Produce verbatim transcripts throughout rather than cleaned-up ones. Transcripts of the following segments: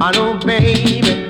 I know, baby.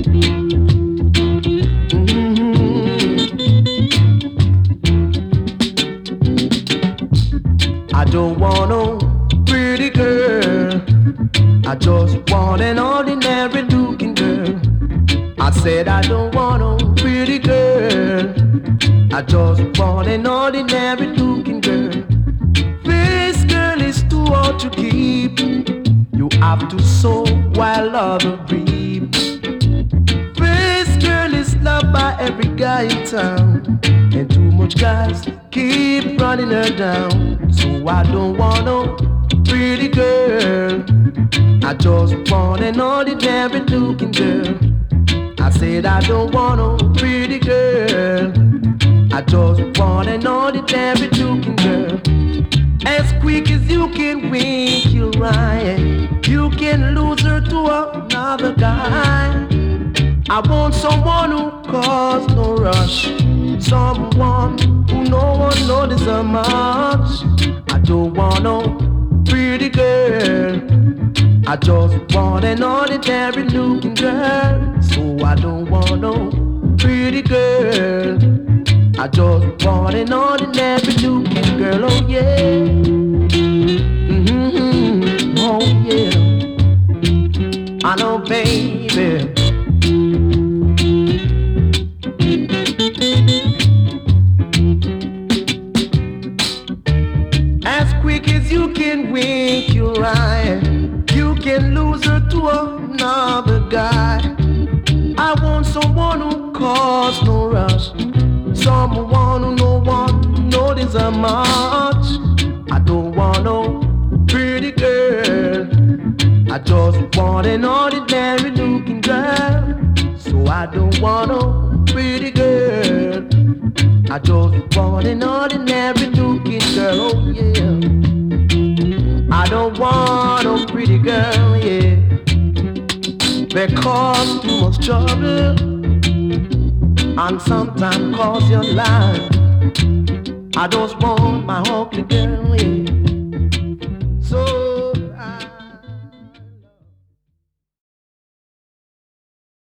I don't want no pretty girl. I just want an ordinary looking girl. I said I don't want no pretty girl. I just want an ordinary looking girl. This girl is too hard to keep. You have to sow while others reap. This girl is loved by every guy in town, and too much guys keep running her down. So I don't want no pretty girl. I just want an ordinary looking girl. I said I don't want no pretty girl. I just want an ordinary looking girl. As quick as you can wink your eye, you can lose her to another guy. I want someone who cause no rush, someone who no one notices so much. I don't want no pretty girl. I just want an ordinary looking girl. So I don't want no pretty girl. I just want an ordinary looking girl. Oh yeah. Mm-hmm. Oh yeah. I know, baby. As quick as you can wink your eye, you can lose her to another guy. I want someone who cause no rush, someone who no one notices her much. I don't want no pretty girl. I just want an ordinary looking girl. So I don't want no pretty girl. I just want an ordinary looking girl. Oh yeah. I don't want no pretty girl, yeah. They cause too much trouble and sometimes cause your life. I just want